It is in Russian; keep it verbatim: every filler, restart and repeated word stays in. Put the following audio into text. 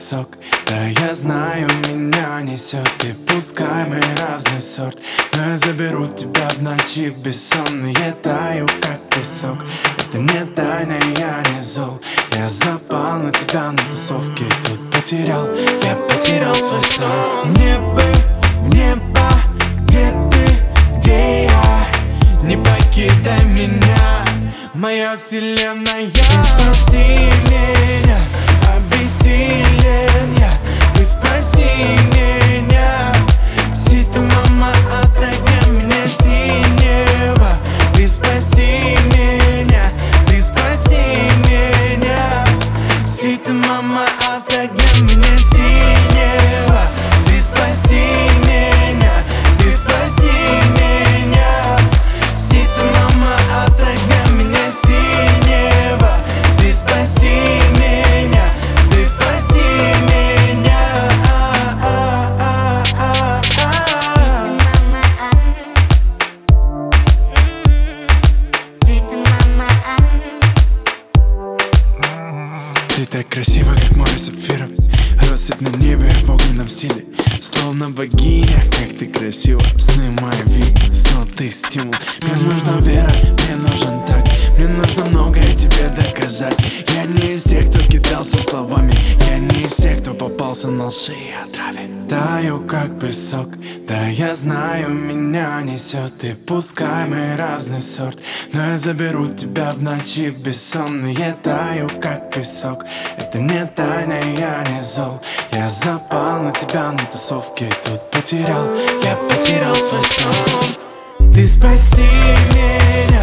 песок. Да я знаю, меня несет, и пускай мы разный сорт, но я заберу тебя в ночи бессонные. Таю, как песок, это не тайна, я не зол. Я запал на тебя на тусовке, тут потерял, я потерял свой сон. Небо, в небо, где ты, где я? Не покидай меня, моя вселенная. Ты спаси меня, обессилен я. Ты спаси меня, сита мама от огня меня синего. Ты спаси меня, ты спаси меня, сита мама от огня меня синего. Ты спаси меня, ты спаси меня, сита мама от огня меня синего. Ты спаси меня, ты спаси меня. Ты так красива, как море сапфиров, россыпь на небе в огненном стиле. Словно богиня, как ты красива, сны мои видны, снова ты стимул. Мне нужна вера, мне нужен так, мне нужно многое тебе доказать. Я не из тех, кто кидался словами, я не из тех, кто попался на лжи и отраве. Таю, как песок, да я знаю, меня несет, и пускай мы разный сорт, но я заберу тебя в ночи бессонные. Таю, как песок, это не тайна, я не зол. Я запал на тебя на тусовке, тут потерял, я потерял свой сон. Ты спаси меня,